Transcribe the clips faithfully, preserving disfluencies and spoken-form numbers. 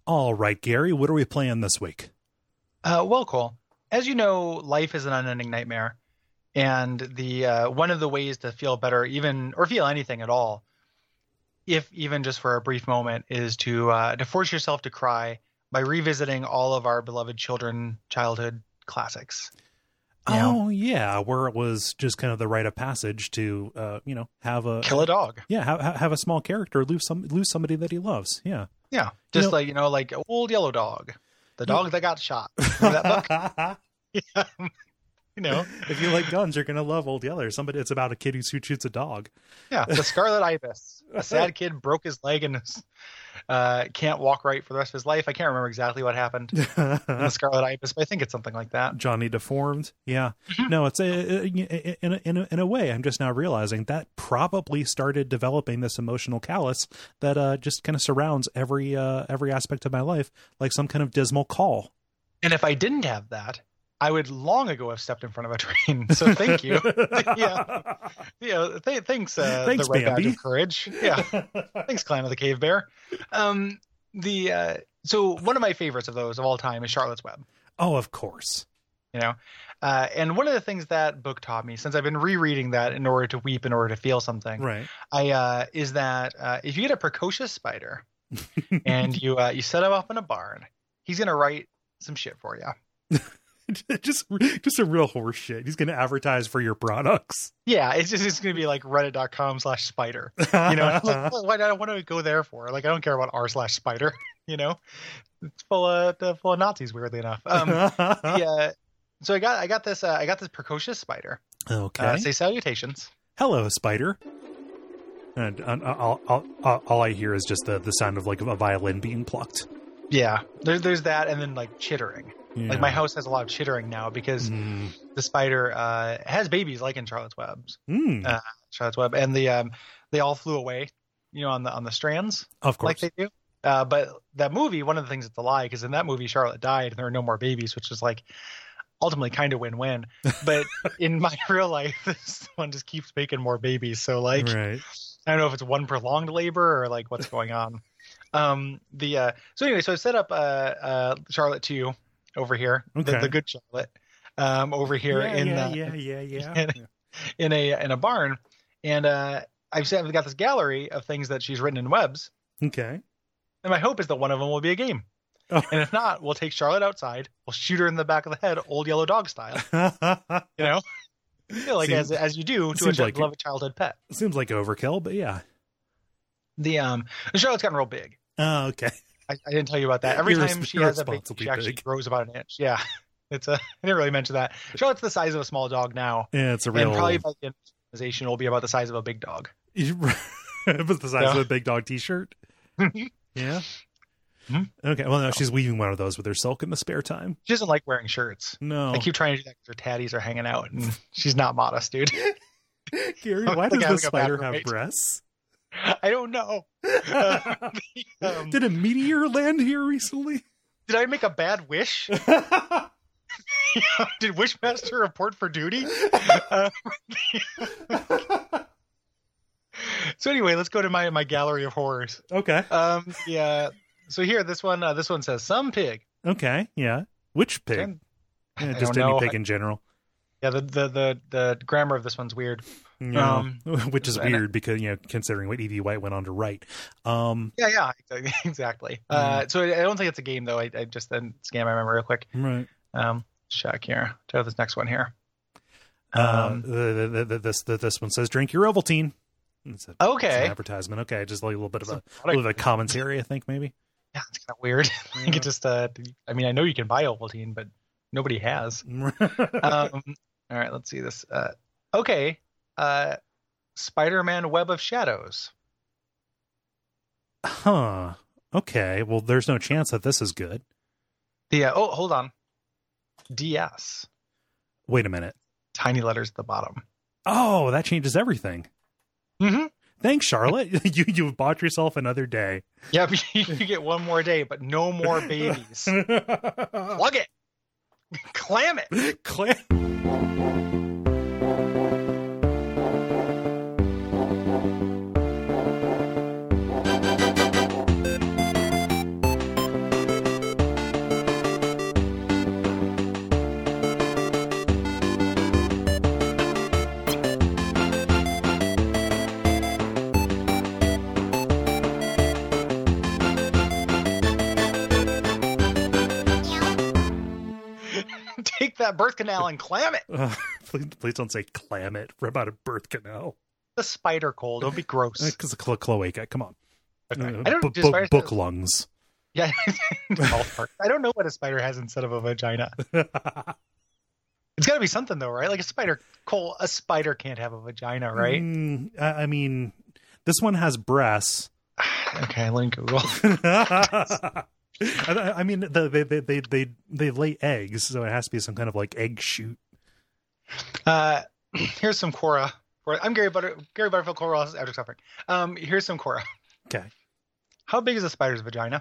All right, Gary, what are we playing this week? Uh, well, Cole, as you know, life is an unending nightmare. And the uh, one of the ways to feel better, even or feel anything at all, if even just for a brief moment, is to uh, to force yourself to cry by revisiting all of our beloved children childhood classics. You oh know? yeah, where it was just kind of the rite of passage to uh, you know have a kill a dog. Yeah, have, have a small character lose some lose somebody that he loves. Yeah, yeah, just you know, like you know, like Old Yellow Dog, the dog yeah. that got shot. Remember that book? Yeah. You know, if you like guns, you're gonna love Old Yeller. Somebody, it's about a kid who shoots a dog. Yeah, the Scarlet Ibis. A sad kid broke his leg and uh, can't walk right for the rest of his life. I can't remember exactly what happened in the Scarlet Ibis, but I think it's something like that. Johnny Deformed. Yeah. No, it's a, in a, in a, in a way. I'm just now realizing that probably started developing this emotional callus that uh, just kind of surrounds every uh, every aspect of my life, like some kind of dismal call. And if I didn't have that, I would long ago have stepped in front of a train. So thank you. yeah. Yeah. Th- thanks, uh, thanks, the Red Bambi. Badge of Courage. Yeah. Thanks, Clan of the Cave Bear. Um, the uh, so one of my favorites of those of all time is Charlotte's Web. Oh, of course. You know, uh, and one of the things that book taught me, since I've been rereading that in order to weep, in order to feel something, right? I uh, is that uh, if you get a precocious spider and you uh, you set him up in a barn, he's gonna write some shit for you. just just a real horse shit. He's going to advertise for your products. Yeah, it's just it's going to be like reddit.com slash spider. You know, like, why don't want to go there for? Like, I don't care about r slash spider. You know, it's full of full of Nazis. Weirdly enough. Um, yeah. So I got I got this uh, I got this precocious spider. Okay. Uh, say salutations. Hello, spider. And uh, all, all, all, all I hear is just the the sound of like a violin being plucked. Yeah, there's there's that, and then like chittering. Yeah. Like my house has a lot of chittering now because mm. the spider uh, has babies, like in Charlotte's Webs. Mm. Uh, Charlotte's Web, and the um, they all flew away, you know, on the on the strands, of course, like they do. Uh, but that movie, one of the things that's a lie, because in that movie Charlotte died, and there are no more babies, which is like ultimately kind of win-win. But in my real life, this one just keeps making more babies. So like, right. I don't know if it's one prolonged labor or like what's going on. um, the uh, so anyway, so I set up uh, uh, Charlotte two. Over here, okay. the, the good Charlotte, um, over here yeah, in yeah, uh, yeah, yeah, yeah, in, in a in a barn, and uh, I've I've got this gallery of things that she's written in webs. Okay, and my hope is that one of them will be a game, oh. and if not, we'll take Charlotte outside, we'll shoot her in the back of the head, Old Yellow Dog style. You know, you know like seems, as as you do to a like beloved childhood pet. Seems like overkill, but yeah. The um, Charlotte's gotten real big. Oh, okay. I, I didn't tell you about that. Every You're time she has a baby, she actually big. grows about an inch. Yeah, it's a. I didn't really mention that. Charlotte's the size of a small dog now. Yeah, it's a real. And probably by the end of the organization, it'll be about the size of a big dog. It was the size yeah. of a big dog T-shirt. Yeah. Mm-hmm. Okay. Well, no, she's weaving one of those with her silk in the spare time. She doesn't like wearing shirts. No. I keep trying to do that because her tatties are hanging out, and she's not modest, dude. Gary, why does the spider have breasts? I don't know. Uh, um, Did a meteor land here recently? Did I make a bad wish? Did Wishmaster report for duty? Uh, so anyway, let's go to my, my gallery of horrors. Okay. Um. Yeah. So here, this one. Uh, this one says some pig. Okay. Yeah. Which pig? Yeah, just any know. pig in general. Yeah. The, the the the grammar of this one's weird. Yeah, um, which is weird because, you know, considering what Evie White went on to write. Um, yeah, yeah, exactly. Mm. Uh, so I don't think it's a game, though. I, I just then scan my memory real quick. Right. Um, check here. Check out this next one here. Um, uh, the, the, the, this the, this one says, drink your Ovaltine. It's a, okay. It's an advertisement. Okay, just like a little bit of a, a little bit of commentary, I think, maybe. Yeah, it's kind of weird. Yeah. I think it just, uh, I mean, I know you can buy Ovaltine, but nobody has. um, all right, let's see this. Uh, okay. Uh, Spider-Man Web of Shadows. Huh. Okay. Well, there's no chance that this is good. The uh, oh, hold on. D S. Wait a minute. Tiny letters at the bottom. Oh, that changes everything. Mm-hmm. Thanks, Charlotte. you you've bought yourself another day. Yep, you get one more day, but no more babies. Plug it. Clam it. Clam. that birth canal and clam it. Uh, please, please don't say clam it for about a birth canal. The spider cold. Don't be gross. Because of clo- cloaca. Come on. Okay. Uh, I don't b- do book, spiders book have- lungs. Yeah. I don't know what a spider has instead of a vagina. It's got to be something though, right? Like a spider, Cole, a spider can't have a vagina, right? Mm, I, I mean, this one has breasts. Okay, let me Google. I, I mean, the, they, they they they they lay eggs, so it has to be some kind of like egg shoot. Uh, here's some Quora. I'm Gary Butter Gary Butterfield Quora after suffering. Um, here's some Quora. Okay. How big is a spider's vagina?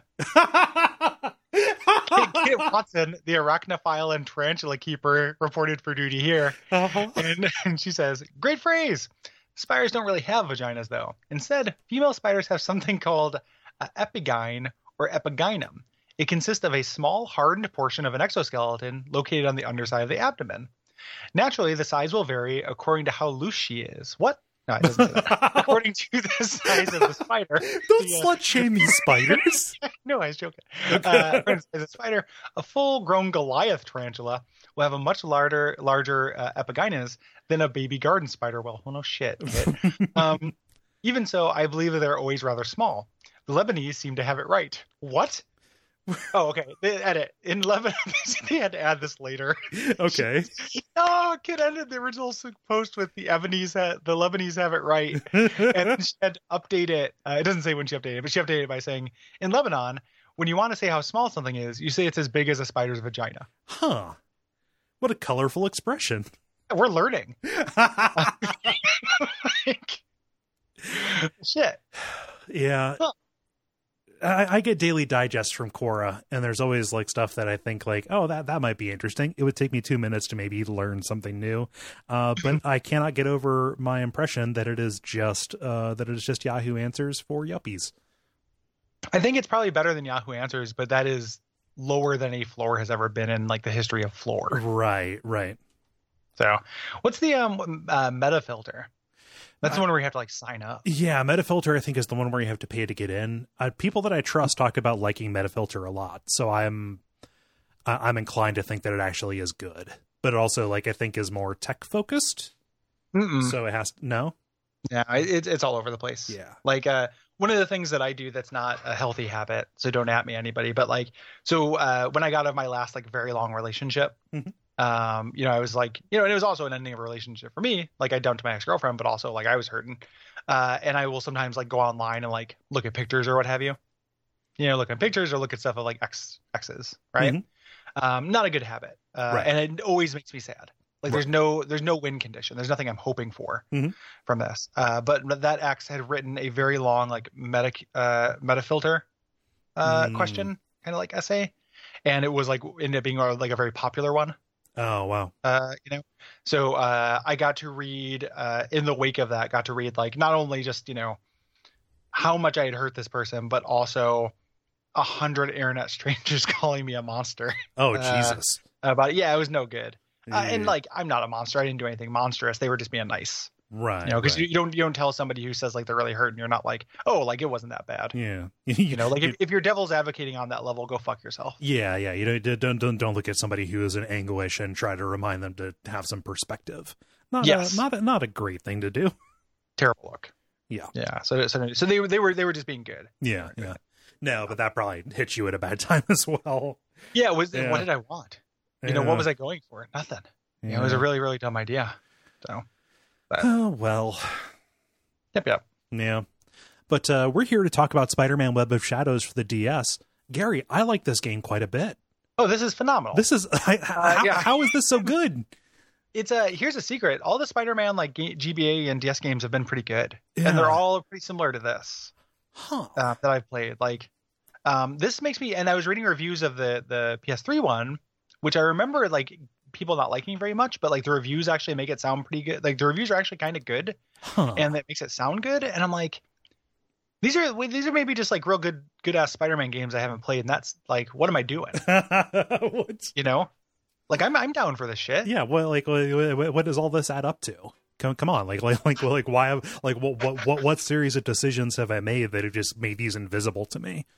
Kate Watson, the arachnophile and tarantula keeper, reported for duty here. Uh-huh. And, and she says, great phrase. Spiders don't really have vaginas, though. Instead, female spiders have something called uh, epigyne or epigynum. It consists of a small, hardened portion of an exoskeleton located on the underside of the abdomen. Naturally, the size will vary according to how loose she is. What? No, it doesn't say that. According to the size of the spider. Don't the, uh, slut shame these spiders. No, I was joking. Uh, as a spider, a full-grown Goliath tarantula will have a much larger, larger uh, epigynous than a baby garden spider will. Well, no shit. But, um, even so, I believe that they're always rather small. The Lebanese seem to have it right. What? Oh, okay. They edit in Lebanon. They had to add this later. Okay. No, kid ended the original post with the Lebanese. Ha- the Lebanese have it right, and she had to update it. Uh, it doesn't say when she updated it, but she updated it by saying, "In Lebanon, when you want to say how small something is, you say it's as big as a spider's vagina." Huh. What a colorful expression. We're learning. Like, shit. Yeah. Huh. I, I get daily digest from Quora, and there's always like stuff that I think like, oh, that, that might be interesting. It would take me two minutes to maybe learn something new. Uh, but I cannot get over my impression that it is just, uh, that it is just Yahoo Answers for yuppies. I think it's probably better than Yahoo Answers, but that is lower than a floor has ever been in like the history of floor. Right, right. So what's the um uh, meta filter? That's the one where you have to like sign up. Yeah, Metafilter I think is the one where you have to pay to get in. Uh, people that I trust talk about liking Metafilter a lot, so I'm uh, I'm inclined to think that it actually is good. But it also, like, I think is more tech focused. Mm-mm. So it has to, no. Yeah, it, it's all over the place. Yeah, like uh, one of the things that I do that's not a healthy habit. So don't at me anybody. But like, so uh, when I got out of my last like very long relationship. Mm-hmm. Um, you know, I was like, you know, and it was also an ending of a relationship for me. Like I dumped my ex-girlfriend, but also like I was hurting. Uh, and I will sometimes like go online and like look at pictures or what have you, you know, look at pictures or look at stuff of like ex exes. Right. Mm-hmm. Um, not a good habit. Uh, right. And it always makes me sad. Like there's right. no, there's no win condition. There's nothing I'm hoping for mm-hmm. from this. Uh, but that ex had written a very long, like meta, uh, meta filter, uh, mm. question kind of like essay. And it was like, ended up being like a very popular one. Oh, wow. Uh, you know, so uh, I got to read uh, in the wake of that, got to read like not only just, you know, how much I had hurt this person, but also a hundred internet strangers calling me a monster. Oh, uh, Jesus. About yeah, it was no good. Yeah. Uh, and like, I'm not a monster. I didn't do anything monstrous. They were just being nice. Right. You know, because right. you, you don't you don't tell somebody who says like they're really hurt and you're not like, oh, like it wasn't that bad. Yeah. You know, like if, if you're devil's advocating on that level, go fuck yourself. Yeah, yeah. You don't don't don't, don't look at somebody who is in anguish and try to remind them to have some perspective. Not yes. a, not a, not a great thing to do. Terrible look. Yeah. Yeah. So so so they were they were they were just being good. Yeah. Yeah. No, but that probably hit you at a bad time as well. Yeah. Was yeah. what did I want? You yeah. know, what was I going for? Nothing. Yeah. You know, it was a really really dumb idea. So. But, oh, well. Yep, yep. Yeah. But uh, we're here to talk about Spider-Man Web of Shadows for the D S. Gary, I like this game quite a bit. Oh, this is phenomenal. This is... I, uh, how, yeah. how is this so good? It's a... Here's a secret. All the Spider-Man like G B A and D S games have been pretty good. Yeah. And they're all pretty similar to this. Huh. Uh, that I've played. Like, um, this makes me... And I was reading reviews of the, the P S three one, which I remember, like... people not liking very much, but like the reviews actually make it sound pretty good. Like the reviews are actually kind of good, huh. and that makes it sound good. And I'm like, these are these are maybe just like real good good ass Spider-Man games I haven't played, and that's like, what am I doing? What? You know, like I'm I'm down for this shit. Yeah. Well, like, what, what does all this add up to? Come come on, like like like like why? Like what what what what series of decisions have I made that have just made these invisible to me?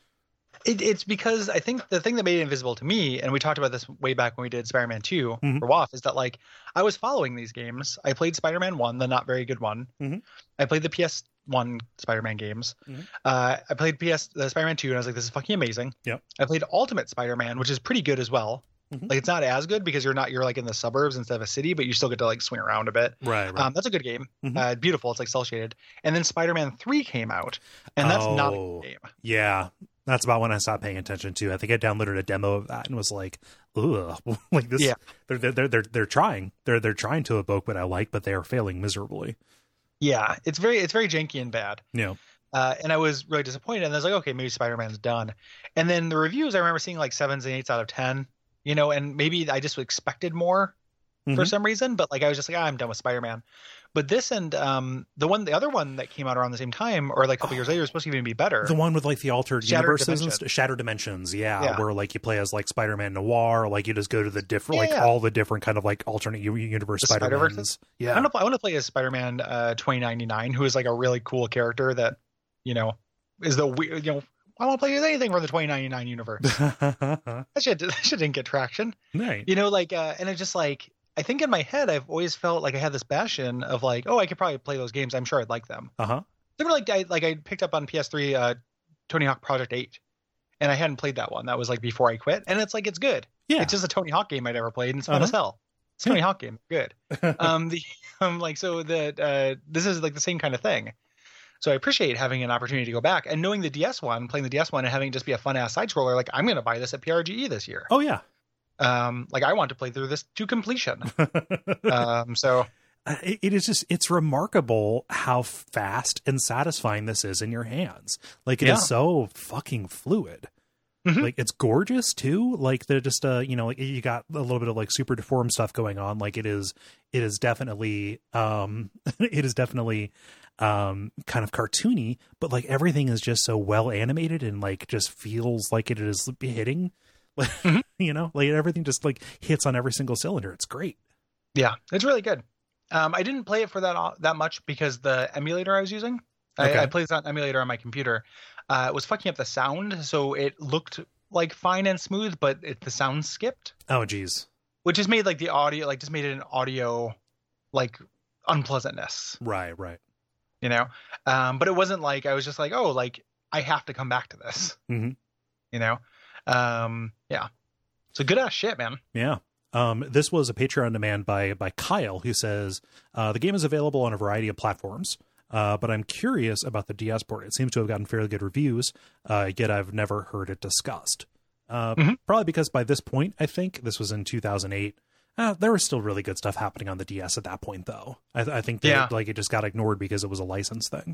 It, it's because I think the thing that made it invisible to me, and we talked about this way back when we did Spider-Man two Mhm. for W A F, is that like I was following these games. I played Spider-Man one, the not very good one. Mhm. I played the P S one Spider-Man games. Mhm. Uh, I played P S the Spider-Man two, and I was like, this is fucking amazing. Yep. I played Ultimate Spider-Man, which is pretty good as well. Mhm. Like it's not as good because you're not you're like in the suburbs instead of a city, but you still get to like swing around a bit. Right, right. Um, that's a good game. Mhm. Uh, beautiful. It's like cel shaded. And then Spider-Man three came out, and that's not a Oh. good game. Yeah, that's about when I stopped paying attention to. I think I downloaded a demo of that and was like, ugh, like this. Yeah. They're they're they're they're trying. They're they're trying to evoke what I like, but they are failing miserably. Yeah, it's very it's very janky and bad. You know. Uh, and I was really disappointed. And I was like, okay, maybe Spider-Man's done. And then the reviews, I remember seeing like sevens and eights out of ten. You know, and maybe I just expected more for Mhm. some reason. But like I was just like, ah, I'm done with Spider-Man. But this and um the one the other one that came out around the same time, or like a couple years later, was supposed to even be better. The one with like the altered Shattered universes and Dimension. st- shattered dimensions, yeah, Yeah. where like you play as like Spider-Man Noir, or like you just go to the different, like Yeah. all the different kind of like alternate u- universe The Spider-Mans. Spider-Verses? I Yeah, want to I want to play as Spider-Man uh, twenty ninety-nine, who is like a really cool character that, you know, is the weird, you know, I want to play as anything from the twenty ninety-nine universe. That shit, that shit didn't get traction. Nice. You know, like, uh, and it's just like, I think in my head, I've always felt like I had this passion of like, oh, I could probably play those games. I'm sure I'd like them. Uh huh. They were like, I, like I picked up on P S three uh, Tony Hawk Project eight, and I hadn't played that one. That was like before I quit. And it's like, it's good. Yeah. It's just a Tony Hawk game I'd ever played, and it's fun Uh-huh. as hell. It's a Tony Hawk game. Good. Um, the, um, like, so that, uh, this is like the same kind of thing. So I appreciate having an opportunity to go back and knowing the D S one, playing the D S one and having it just be a fun ass side scroller. Like, I'm going to buy this at P R G E this year. Oh yeah. Um, like I want to play through this to completion. um, so Uh, it, it is just it's remarkable how fast and satisfying this is in your hands. Like it Yeah. is so fucking fluid. Mhm. Like it's gorgeous too. Like they're just uh you know like you got a little bit of like super deformed stuff going on. Like it is it is definitely um it is definitely um kind of cartoony, but like everything is just so well animated and like just feels like it is hitting. Like Mhm. you know like everything just like hits on every single cylinder. It's great. yeah, it's really good. Um, I didn't play it for that that much because the emulator I was using, Okay. I, I played it on emulator on my computer. Uh, it was fucking up the sound, so it looked like fine and smooth, but it, the sound skipped, Oh geez. which just made like the audio, like just made it an audio, like unpleasantness, Right, right. you know. Um, but it wasn't like I was just like, oh, like I have to come back to this, Mhm. you know. Um, yeah. So good ass shit, man. Yeah. Um, this was a Patreon demand by by Kyle, who says uh, the game is available on a variety of platforms, uh, but I'm curious about the D S port. It seems to have gotten fairly good reviews, uh, yet I've never heard it discussed. Uh, Mhm. Probably because by this point, I think this was in two thousand eight. Uh, there was still really good stuff happening on the D S at that point, though. I, I think that Yeah. it, like it just got ignored because it was a license thing.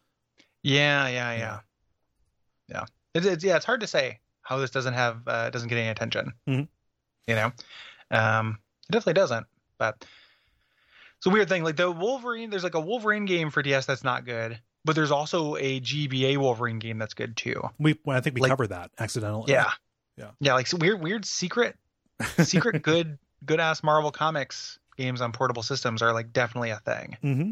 Yeah, yeah, yeah, yeah. It's, it's yeah, it's hard to say how this doesn't have uh, doesn't get any attention. Mhm. You know, um, it definitely doesn't. But it's a weird thing. Like the Wolverine, there's like a Wolverine game for D S that's not good, but there's also a G B A Wolverine game that's good too. We well, I think we Like- covered that accidentally. Yeah, Yeah. yeah. Like some weird, weird secret, secret good, good ass Marvel Comics games on portable systems are like definitely a thing. Mm-hmm.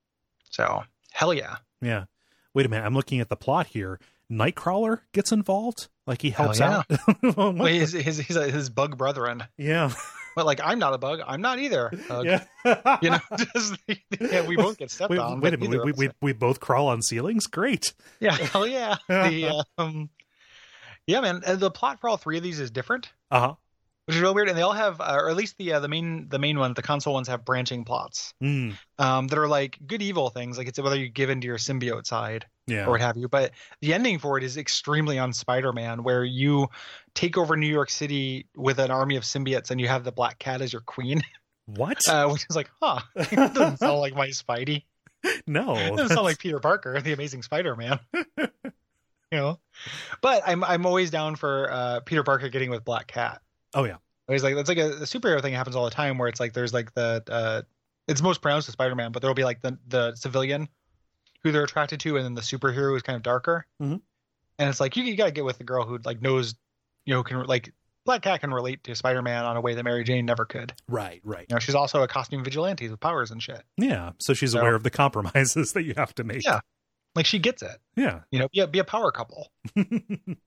So hell yeah. Yeah. Wait a minute. I'm looking at the plot here. Nightcrawler gets involved. Like he helps Hell out. What Wait, the- his his his, his bug brethren. yeah. But like, I'm not a bug. I'm not either. Bug. Yeah. You know, just yeah, we both get stepped wait, on. wait a but minute. neither We, of we, us- we both crawl on ceilings. Great. yeah, hell yeah. The um, yeah, man. And the plot for all three of these is different, Uh huh. which is real weird. And they all have, uh, or at least the uh, the main the main ones, the console ones have branching plots Mm, um, that are like good evil things. Like it's whether you give into your symbiote side yeah. or what have you. But the ending for it is extremely on Spider-Man, where you take over New York City with an army of symbiotes, and you have the Black Cat as your queen, What? uh, which is like, huh, it doesn't sound like my Spidey. no. It doesn't sound like Peter Parker, the Amazing Spider-Man. you know, but I'm I'm always down for uh, Peter Parker getting with Black Cat. Oh yeah. Always like that's like a, a superhero thing that happens all the time, where it's like there's like the uh, it's most pronounced to Spider-Man, but there'll be like the the civilian who they're attracted to, and then the superhero who's kind of darker. Mhm. And it's like you, you gotta get with the girl who like knows, you know, can like Black Cat can relate to Spider-Man on a way that Mary Jane never could. Right. Right. You know, she's also a costume vigilante with powers and shit. Yeah. So she's So- aware of the compromises that you have to make. Yeah. Like she gets it. Yeah. You know, be a, be a power couple.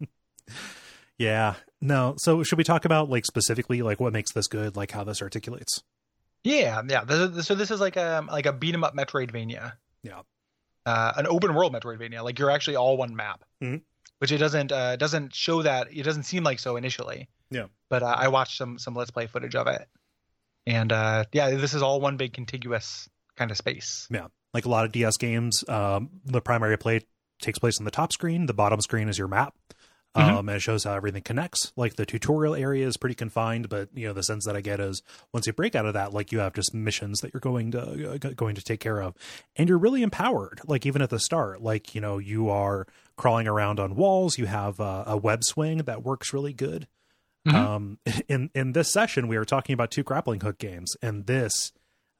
Yeah. No. So should we talk about like specifically like what makes this good, like how this articulates? Yeah, yeah. This is, so this is like a like a beat 'em up Metroidvania. Yeah. Uh, an open world Metroidvania. Like you're actually all one map, mm-hmm. which it doesn't uh, doesn't show that. It doesn't seem like so initially. Yeah. But uh, I watched some some Let's Play footage of it, and uh, yeah, this is all one big contiguous kind of space. Yeah. Like a lot of D S games, um, the primary play takes place on the top screen. The bottom screen is your map. Mm-hmm. Um, and it shows how everything connects. Like the tutorial area is pretty confined, but you know, the sense that I get is once you break out of that, like you have just missions that you're going to, uh, going to take care of, and you're really empowered. Like even at the start, like, you know, you are crawling around on walls. You have uh, a web swing that works really good. Mm-hmm. Um, in, in this session, we were talking about two grappling hook games, and this,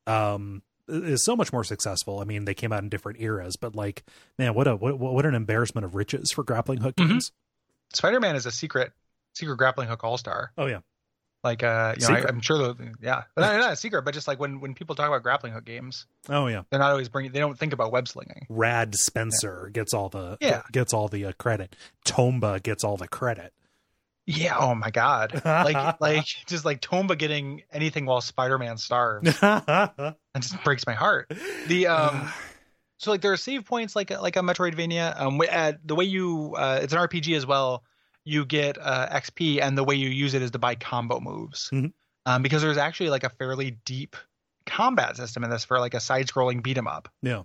um, is so much more successful. I mean, they came out in different eras, but like, man, what a, what, what an embarrassment of riches for grappling hook mm-hmm. games. Spider-Man is a secret, secret grappling hook all-star. Oh yeah. Like, uh, you know, I, I'm sure, the, yeah, but not, not a secret, but just like when, when people talk about grappling hook games, oh yeah, they're not always bringing, they don't think about web slinging. Rad Spencer yeah. gets all the, yeah. gets all the uh, credit. Tomba gets all the credit. Yeah. Oh my God. Like, like just like Tomba getting anything while Spider-Man starves. It just breaks my heart. The, um, So like there are save points like like a Metroidvania. Um, at the way you uh, it's an R P G as well. You get uh, X P, and the way you use it is to buy combo moves. Mm-hmm. Um, because there's actually like a fairly deep combat system in this for like a side-scrolling beat 'em up. Yeah.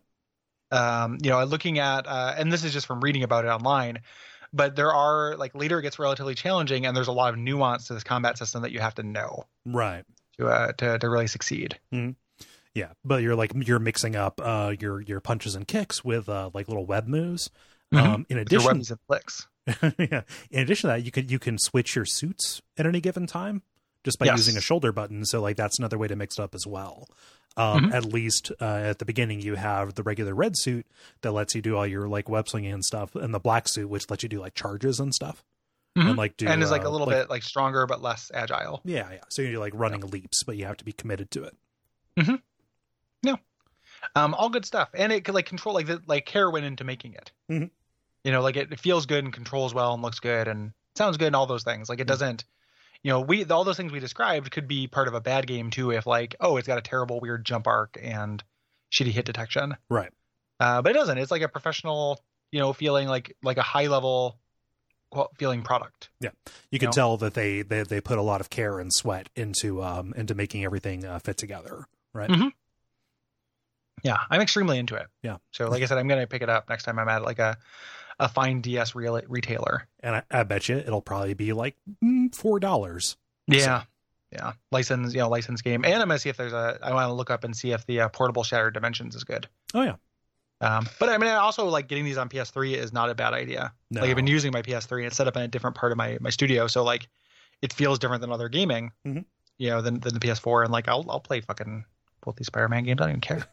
Um, you know, looking at uh, and this is just from reading about it online, but there are like later it gets relatively challenging, and there's a lot of nuance to this combat system that you have to know. Right. To uh, to to really succeed. Mm-hmm. Yeah, but you're like you're mixing up uh, your your punches and kicks with uh, like little web moves. Mm-hmm. Um, in addition, your webs and flicks. Yeah. In addition to that, you can you can switch your suits at any given time just by yes. using a shoulder button. So like that's another way to mix it up as well. Um, mm-hmm. At least uh, at the beginning, you have the regular red suit that lets you do all your like web slinging and stuff, and the black suit which lets you do like charges and stuff. Mm-hmm. And like do and is like uh, a little like, bit like stronger but less agile. Yeah, yeah. So you do like running yeah. leaps, but you have to be committed to it. Mm-hmm. Yeah. Um, all good stuff. And it could like control like the like care went into making it. Mm-hmm. You know, like it, it feels good and controls well and looks good and sounds good and all those things. Like it mm-hmm. doesn't, you know, we all those things we described could be part of a bad game too if like, oh, it's got a terrible weird jump arc and shitty hit detection. Right. Uh, but it doesn't. It's like a professional, you know, feeling like like a high level feeling product. Yeah. You can you know? tell that they, they they put a lot of care and sweat into um into making everything uh, fit together. Right. Mm-hmm. Yeah, I'm extremely into it. Yeah. So like I said, I'm going to pick it up next time I'm at like a, a fine D S real, retailer. And I, I bet you it'll probably be like mm, four dollars. Yeah. So. Yeah. License, you know, license game. And I'm going to see if there's a, I want to look up and see if the uh, portable Shattered Dimensions is good. Oh yeah. Um, but I mean, I also like getting these on P S three is not a bad idea. No. Like I've been using my P S three and set up in a different part of my, my studio. So like it feels different than other gaming, mm-hmm. you know, than, than the P S four. And like, I'll, I'll play fucking both these Spider-Man games. I don't even care.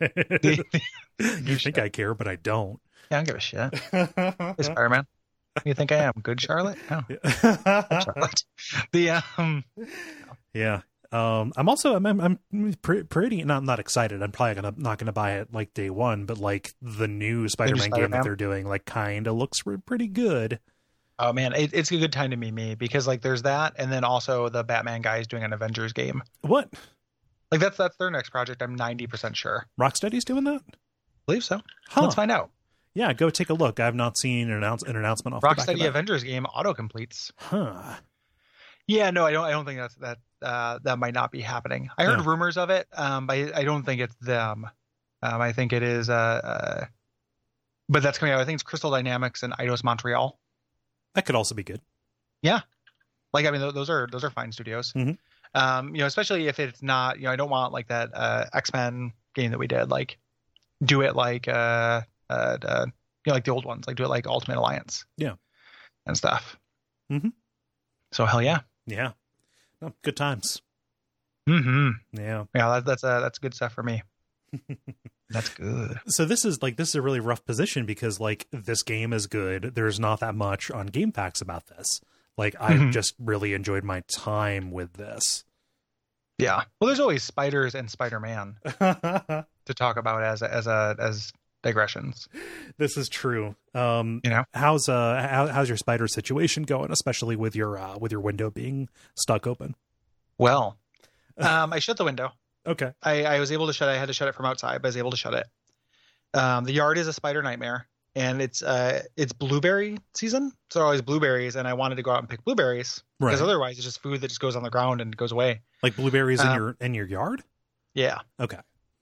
You think I care, but I don't. Yeah, I don't give a shit. Hey, Spider-Man. You think I am good, Charlotte? No. Charlotte. The um. Yeah. Um. I'm also I'm I'm, I'm pretty, pretty not not excited. I'm probably gonna not gonna buy it like day one, but like the new Spider-Man, Spider-Man game that they're doing like kind of looks pretty good. Oh man, it, it's a good time to meet me because like there's that, and then also the Batman guy is doing an Avengers game. What? Like that's that's their next project. I'm ninety percent sure. Rocksteady's doing that? I believe so. Huh. Let's find out. Yeah, go take a look. I have not seen an, announce, an announcement off Rocksteady the back of that. Avengers game auto completes. Huh. Yeah, no, I don't. I don't think that's that. Uh, that might not be happening. I heard no. rumors of it, um, but I, I don't think it's them. Um, I think it is. Uh, uh, but that's coming out. I think it's Crystal Dynamics and Eidos Montreal. That could also be good. Yeah, like I mean, th- those are those are fine studios. Mm-hmm. Um, you know, especially if it's not. You know, I don't want like that uh, X-Men game that we did. Like, do it like uh, uh, uh, you know, like the old ones. Like, do it like Ultimate Alliance. Yeah, and stuff. Mm-hmm. So hell yeah. Yeah. Oh, good times. Mm-hmm. Yeah. Yeah, that, that's uh, that's good stuff for me. That's good. So this is like this is a really rough position because like this game is good. There's not that much on GameFAQs about this. Like Mm-hmm. I've just really enjoyed my time with this. Yeah. Well, there's always spiders and Spider-Man to talk about as a, as a as digressions. This is true. Um, you know, how's uh how, how's your spider situation going, especially with your uh, with your window being stuck open? Well, um, I shut the window. Okay. I, I was able to shut it. I had to shut it from outside, but I was able to shut it. Um, the yard is a spider nightmare, and it's uh it's blueberry season, so there are always blueberries, and I wanted to go out and pick blueberries Right. because otherwise it's just food that just goes on the ground and goes away. Like blueberries in Um, your in your yard? Yeah, Okay.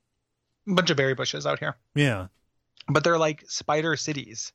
a bunch of berry bushes out here, Yeah. but they're like spider cities.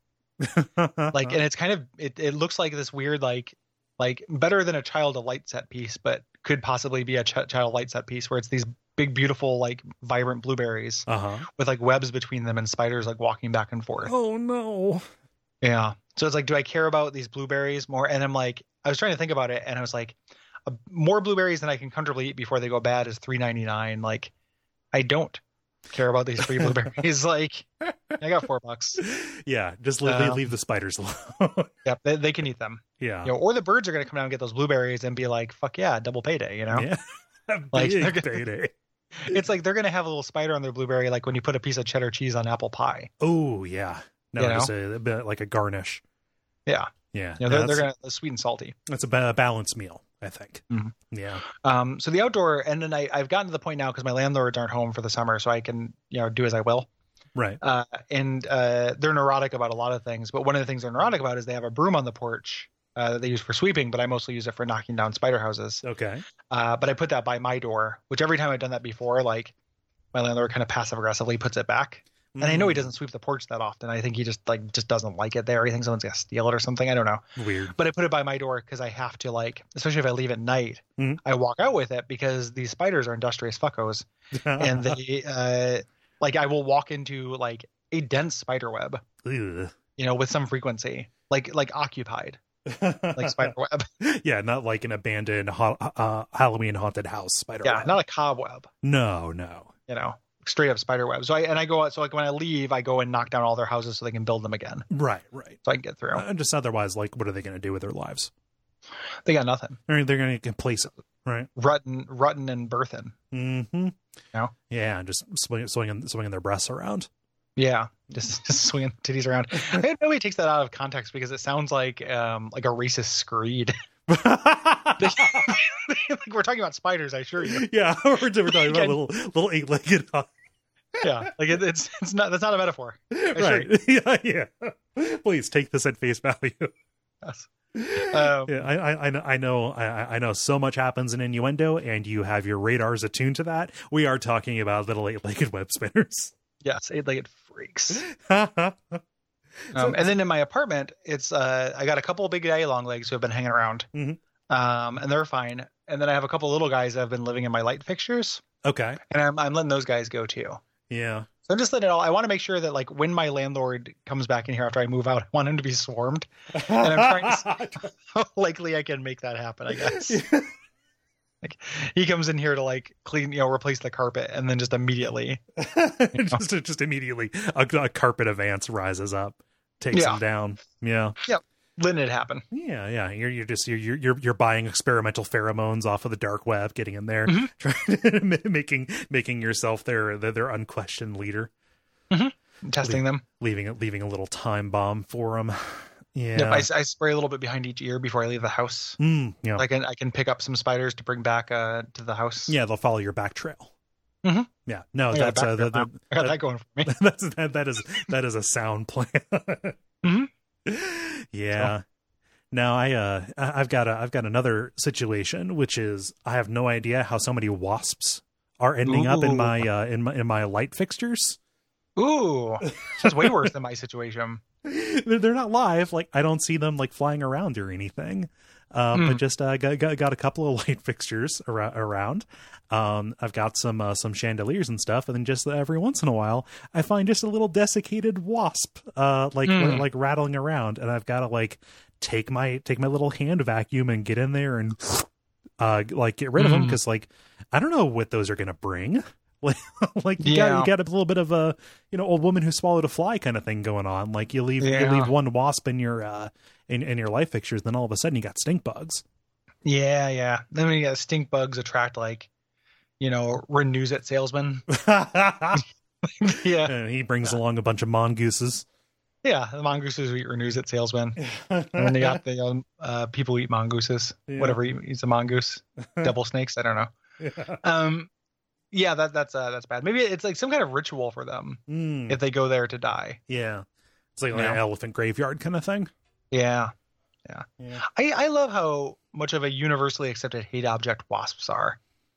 Like, and it's kind of it, it looks like this weird like like better than a child of light set piece, but could possibly be a ch- child of light set piece where it's these big beautiful like vibrant blueberries uh-huh. with like webs between them and spiders like walking back and forth. Oh no. Yeah. So it's like, do I care about these blueberries more? And I'm like, I was trying to think about it, and I was like, uh, more blueberries than I can comfortably eat before they go bad is three ninety-nine. Like, I don't care about these free blueberries. Like, I got four bucks. Yeah, just leave, Um, leave the spiders alone. Yep, they, they can eat them. Yeah. You know, or the birds are going to come down and get those blueberries and be like, "Fuck yeah, double payday!" You know, Yeah. Like, Big they're gonna- payday. it's like they're going to have a little spider on their blueberry, like when you put a piece of cheddar cheese on apple pie. Oh yeah. No, You know? just a, a bit like a garnish. Yeah, Yeah. you know, No, they're, they're that's, going to sweet and salty. that's a ba- balanced meal, I think. Mhm. Yeah. Um, so the outdoor, and then I, I've gotten to the point now because my landlords aren't home for the summer, so I can, you know, do as I will. Right. Uh, and uh, they're neurotic about a lot of things, but one of the things they're neurotic about is they have a broom on the porch uh, that they use for sweeping, but I mostly use it for knocking down spider houses. Okay. Uh, but I put that by my door, which every time I've done that before, like my landlord kind of passive aggressively puts it back. And I know he doesn't sweep the porch that often. I think he just like just doesn't like it there. He thinks someone's gonna steal it or something. I don't know. Weird. But I put it by my door because I have to, like, especially if I leave at night, Mhm. I walk out with it because these spiders are industrious fuckos, and they uh, like I will walk into like a dense spider web, Ugh. you know, with some frequency, like like occupied, like spider web. Yeah, not like an abandoned ha- uh, Halloween haunted house spider Yeah, web. not a cobweb, No, no. you know, straight up spider web. So I and I go out. So like when I leave, I go and knock down all their houses so they can build them again, Right, right. so I can get through. Uh, just otherwise, like, what are they going to do with their lives? They got nothing. I mean, they're going to get complacent, right? Ruttin, Ruttin, and Berthin. Mm-hmm. No? Yeah, just swing, swinging, swinging their breasts around. Yeah, just just swinging titties around. I think nobody takes that out of context because it sounds like um like a racist screed. Like we're talking about spiders, I assure you. Yeah, we're, we're talking about Again. little little eight-legged. Yeah, like it, it's it's not that's not a metaphor. Right? Yeah, yeah. Please take this at face value. Yes. Um, Yeah, I, I, I know, I know, I, I know. So much happens in innuendo, and you have your radars attuned to that. We are talking about little eight-legged web spinners. Yes, eight-legged freaks. So- Um, and then in my apartment, it's uh, I got a couple of big daddy long legs who have been hanging around, Mhm. um, and they're fine. And then I have a couple of little guys that have been living in my light fixtures, Okay. and I'm I'm letting those guys go too. Yeah. So I'm just letting it all. I want to make sure that like when my landlord comes back in here after I move out, I want him to be swarmed, and I'm trying to see how likely I can make that happen. I guess like he comes in here to like clean, you know, replace the carpet, and then just immediately, just just immediately a, a carpet of ants rises up, takes Yeah. them down. Yeah. letting it happen. Yeah, yeah. You're you're just you're you're you're buying experimental pheromones off of the dark web, getting in there, Mhm. trying to making making yourself their their, their unquestioned leader, Testing them. leaving leaving a little time bomb for them. Yeah. Yep, I, I spray a little bit behind each ear before I leave the house. Mm, yeah. I can I can pick up some spiders to bring back uh to the house. Yeah, they'll follow your back trail. Mhm. Yeah. No, I got, a that's back uh, there the, now. the, I got that- that going for me. that's that that is that is a sound plan. Mhm. Yeah. Now I uh I- I've got a I've got another situation, which is I have no idea how so many wasps are ending up in Ooh. my uh in my in my light fixtures. Ooh, that's way worse than my situation. They're they're not live. Like I don't see them like flying around or anything. Um, but Mm. just uh, got, got got a couple of light fixtures around. around. Um, I've got some uh, some chandeliers and stuff, and then just every once in a while, I find just a little desiccated wasp, uh, like Mm. like rattling around, and I've got to like take my take my little hand vacuum and get in there and uh like get rid of them Mm. because like I don't know what those are gonna bring. Like, like you Yeah. got you got a little bit of a you know old woman who swallowed a fly kind of thing going on. Like you leave you Yeah. leave one wasp in your uh in, in your light fixtures, then all of a sudden you got stink bugs. Yeah, yeah. Then when you get stink bugs attract like, you know, renews it salesmen. Yeah. And he brings Yeah. along a bunch of mongooses. Yeah, the mongooses who eat Renews at salesmen. And then they got the um, uh, people who eat mongooses. Yeah. Whatever eats a mongoose. Devil snakes, I don't know. Yeah. Um, yeah, that that's uh, that's bad. Maybe it's like some kind of ritual for them Mm, if they go there to die. yeah. It's like, You like know? an elephant graveyard kind of thing. Yeah. Yeah. I, I love how much of a universally accepted hate object wasps are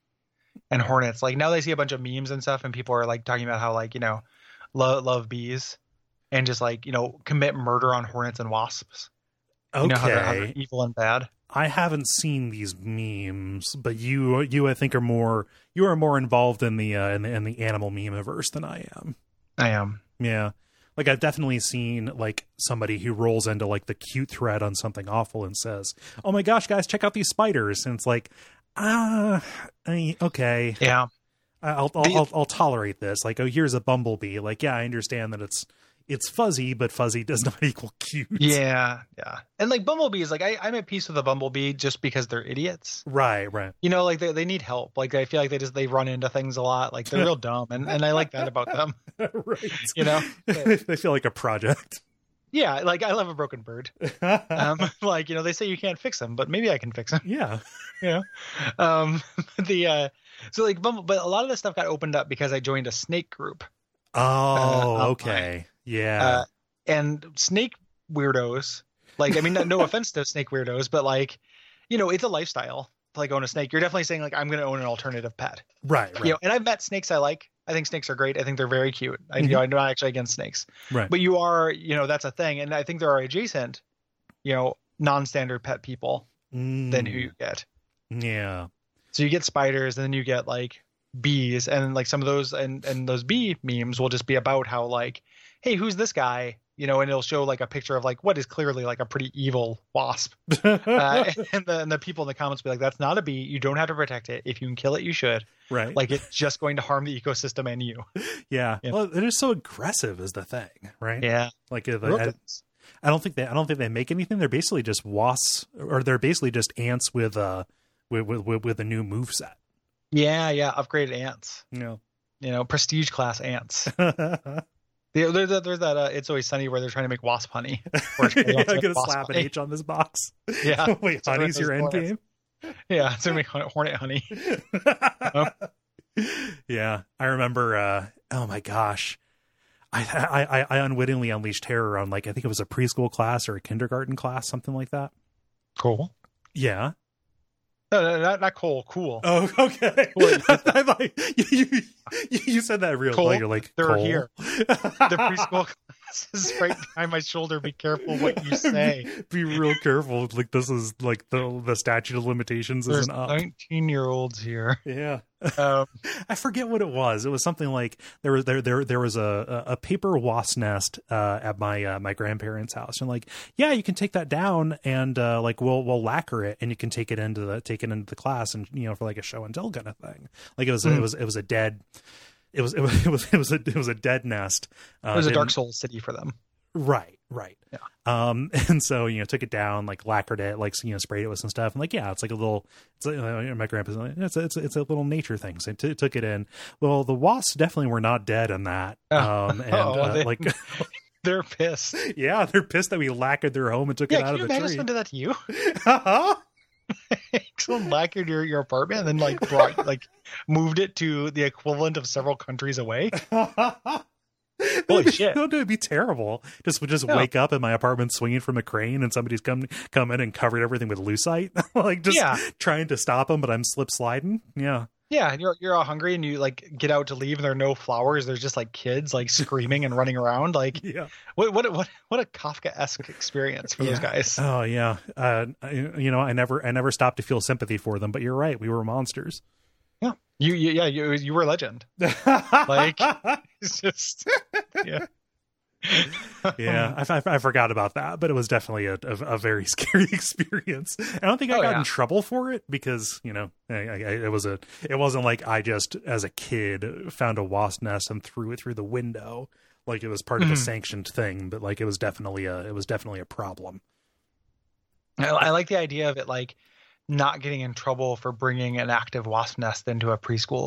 and hornets. Like now they see a bunch of memes and stuff and people are like talking about how like, you know, love, love bees and just like, you know, commit murder on hornets and wasps. You Okay. know how they're, how they're evil and bad. I haven't seen these memes, but you, you, I think are more, you are more involved in the, uh, in the, in the animal meme-averse than I am. I am. Yeah. Like I've definitely seen like somebody who rolls into like the cute thread on something awful and says, "Oh my gosh, guys, check out these spiders." And it's like, ah, I, okay, Yeah. I'll I'll, The- I'll I'll tolerate this. Like, oh, here's a bumblebee. Like, yeah, I understand that it's it's fuzzy, but fuzzy does not equal cute. Yeah. Yeah. And like bumblebees, like I, I'm at peace with a bumblebee just because they're idiots. Right. Right. You know, like they, they need help. Like I feel like they just they run into things a lot. Like they're real dumb, and, and I like that about them. Right. You know, they feel like a project. yeah. Like I love a broken bird. Um, like you know, they say you can't fix them, but maybe I can fix them. Yeah. You know, um, the uh, so like Bumble, but a lot of this stuff got opened up because I joined a snake group. Oh, Uh, okay. Yeah. Uh, and snake weirdos, like I mean, no, no offense to snake weirdos, but like, you know, it's a lifestyle to like own a snake. You're definitely saying like I'm going to own an alternative pet. right. Right. You know, and I've met snakes I like. I think snakes are great. I think they're very cute. I, Mhm. you know, I'm not actually against snakes, Right. but you are, you know, that's a thing. And I think there are adjacent, you know, non-standard pet people than who you get. Mm, yeah. So you get spiders and then you get like bees and like some of those and, and those bee memes will just be about how like, hey, who's this guy? You know, and it'll show like a picture of like what is clearly like a pretty evil wasp. Uh, and, the, and the people in the comments will be like, that's not a bee. You don't have to protect it. If you can kill it, you should. Right. Like it's just going to harm the ecosystem and you. yeah. Yeah. Well, it is so aggressive is the thing, right? Yeah. Like if, Real I, things. I don't think they I don't think they make anything. They're basically just wasps, or they're basically just ants with uh with with, with a new moveset. Yeah, yeah. Upgraded ants. You know. You know, prestige class ants. The- There's that, there's that uh, It's Always Sunny where they're trying to make wasp honey. Or they I'm want to make gonna wasp slap an honey. H on this box. Yeah. Wait, So honey's your there's end hornets. game? Yeah, it's gonna make hon- hornet honey. Yeah, I remember. Uh, oh my gosh, I, I I I unwittingly unleashed terror on like I think it was a preschool class or a kindergarten class, something like that. Cool. Yeah. No, no, not not cool. Cool. Oh, okay. Cool, you did I thought you, you, you, you said that real Cole, like you're like they're Cole. here. The preschool class is right behind my shoulder. Be careful what you say. Be real careful. Like this is like the the statute of limitations There's isn't up. nineteen year olds here. Yeah. Um, I forget what it was. It was something like there was there there there was a a paper wasp nest uh, at my uh, my grandparents' house, and like yeah, you can take that down and uh, like we'll we'll lacquer it, and you can take it into the take it into the class, and you know for like a show and tell kind of thing. Like it was Mm. it was it was a dead. It was it was it was it was a, it was a dead nest. Uh, it was a didn't- Dark Souls city for them. Right, right. Yeah. Um, and so, you know, took it down, like lacquered it, like, you know, sprayed it with some stuff. And like, yeah, it's like a little, it's like, uh, my grandpa's like, it's a, it's a, it's a little nature thing. So I t- took it in. Well, the wasps definitely were not dead in that. Oh. Um, and Oh, uh, they- like, They're pissed. yeah, they're pissed that we lacquered their home and took Yeah, it out can of you the imagine tree. someone did that to you? Uh-huh. Someone lacquered your, your apartment and then like brought like moved it to the equivalent of several countries away. Holy shit. No, it'd be terrible. Just would just Yeah. wake up in my apartment swinging from a crane and somebody's come come in and covered everything with lucite. Like just Yeah. trying to stop them, but I'm slip sliding. Yeah. Yeah, and you're you're all hungry and you like get out to leave and there are no flowers. There's just like kids like screaming and running around. Like Yeah. what what what what a Kafka-esque experience for those Yeah. guys. Oh yeah. Uh, I- you know, I never, I never stopped to feel sympathy for them. But you're right, we were monsters. Yeah, you, you yeah you you were a legend. Like it's just yeah. yeah, I, I, I forgot about that, but it was definitely a, a, a very scary experience. I don't think I Oh, got yeah. in trouble for it because you know, I, I, it was a, it wasn't like I just as a kid found a wasp nest and threw it through the window. Like it was part of a Mhm. sanctioned thing, but like it was definitely a, it was definitely a problem. I, I like the idea of it like not getting in trouble for bringing an active wasp nest into a preschool.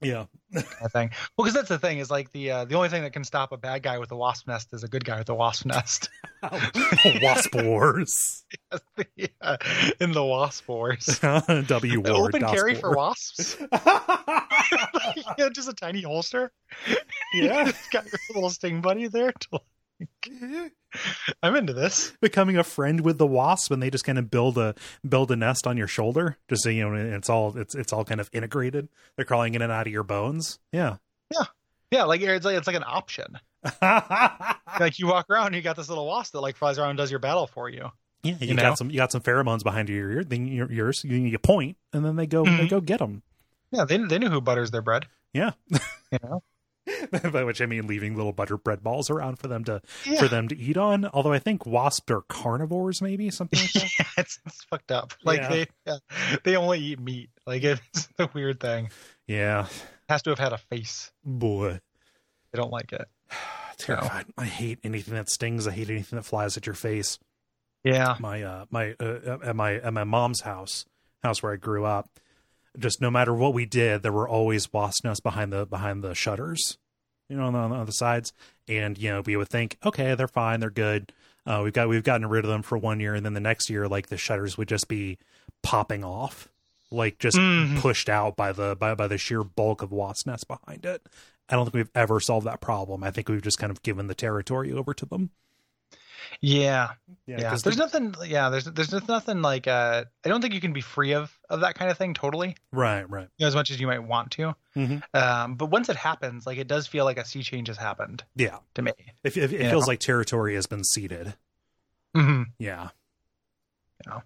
Yeah. kind of thing. Well, because that's the thing is like the uh, the only thing that can stop a bad guy with a wasp nest is a good guy with a wasp nest. Wasp Wars. Yeah, in the Wasp Wars. W The War. open Das carry War. for wasps. Yeah, just a tiny holster. Yeah. It's got your little sting buddy there. To like... I'm into this. Becoming a friend with the wasp, and they just kind of build a build a nest on your shoulder. Just so you know, it's all it's it's all kind of integrated. They're crawling in and out of your bones. Yeah. Yeah. Yeah, like it's like it's like an option. Like you walk around and you got this little wasp that like flies around and does your battle for you. Yeah, you, You got know? some you got some pheromones behind your ear, then your ears. You, you point, and then they go Mhm. they go get them. Yeah, they they knew who butters their bread. Yeah, You know. by which I mean leaving little butter bread balls around for them to Yeah. for them to eat on. Although I think wasps are carnivores, maybe something like that. Yeah, it's, it's fucked up. Like Yeah. they yeah, they only eat meat. Like it's a weird thing. Yeah, Has to have had a face. boy, They don't like it. terrified. I hate anything that stings. I hate anything that flies at your face. Yeah. My uh my uh, at my at my mom's house house where I grew up. Just no matter what we did, there were always wasp nests behind the behind the shutters, you know, on the, on the sides. And you know, we would think, okay, they're fine, they're good. Uh, we've got we've gotten rid of them for one year, and then the next year, like the shutters would just be popping off, like just Mhm. pushed out by the by by the sheer bulk of wasp nests behind it. I don't think we've ever solved that problem. I think we've just kind of given the territory over to them. Yeah. Yeah, Yeah. 'cause There's the- nothing yeah, there's there's just nothing like uh I don't think you can be free of of that kind of thing totally, right, right. you know, as much as you might want to. hmm Um but once it happens, like it does feel like a sea change has happened Yeah, to me. it, it, it Yeah. feels like territory has been ceded. Mm-hmm. Yeah. Yeah.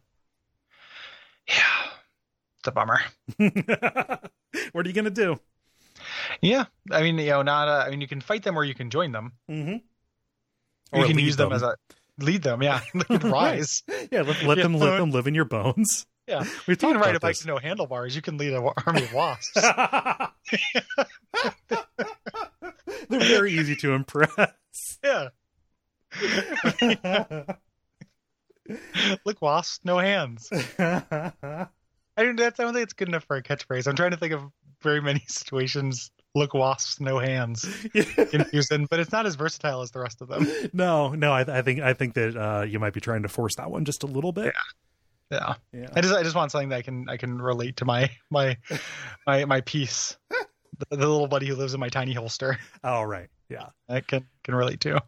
It's a bummer. What are you gonna do? Yeah. I mean, you know, not uh, I mean you can fight them or you can join them. Mm-hmm. Or you can use them. as a lead them, yeah. They can rise. Yeah, let, let Yeah. them let them live in your bones. Yeah. We You talked can ride a about bike this. to no handlebars, you can lead an army of wasps. They're very easy to impress. Yeah. Look, wasps, no hands. I don't. That's, I don't think it's good enough for a catchphrase. I'm trying to think of very many situations. Look, wasps, no hands. Confusing, but it's not as versatile as the rest of them. no, no, I, I think I think that uh, you might be trying to force that one just a little bit. Yeah. Yeah. I just, I just want something that I can, I can relate to my, my, my, my piece. The, the little buddy who lives in my tiny holster. All right. Yeah. I can, can relate to.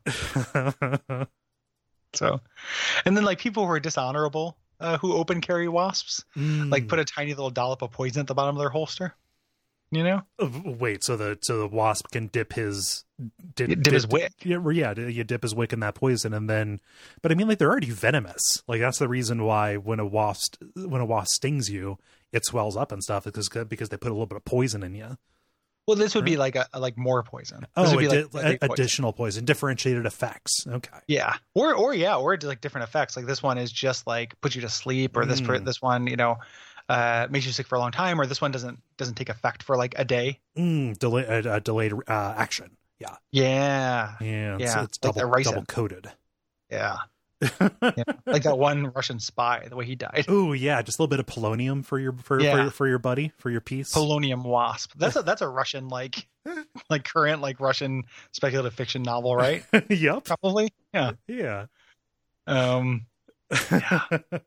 So, and then like people who are dishonorable, uh, who open carry wasps, like put a tiny little dollop of poison at the bottom of their holster. You know? Mm. Wait, so the so the wasp can dip his dip, Dip his wick. Yeah, yeah, you dip his wick in that poison, and then, but I mean, like they're already venomous. Like that's the reason why when a wasp when a wasp stings you, it swells up and stuff because because they put a little bit of poison in you. Well, this would be like a like more poison. This Oh, would be addi- like, like poison. additional poison, differentiated effects. Okay. Yeah, or or yeah, or it's like different effects. Like this one is just like puts you to sleep, or this Mm. this one, you know, uh, makes you sick for a long time, or this one doesn't doesn't take effect for like a day. Mm, delay, uh, uh, delayed uh, action. Yeah. Yeah, Yeah. It's, Yeah, it's like the double ricin. double coated. yeah, yeah. Like that one Russian spy, the way he died. Oh yeah, just a little bit of polonium for your for, Yeah. for your for your buddy for your piece. Polonium wasp. That's a that's a Russian like like current like Russian speculative fiction novel, right? Yep. Probably. Yeah. Yeah. Um. Yeah.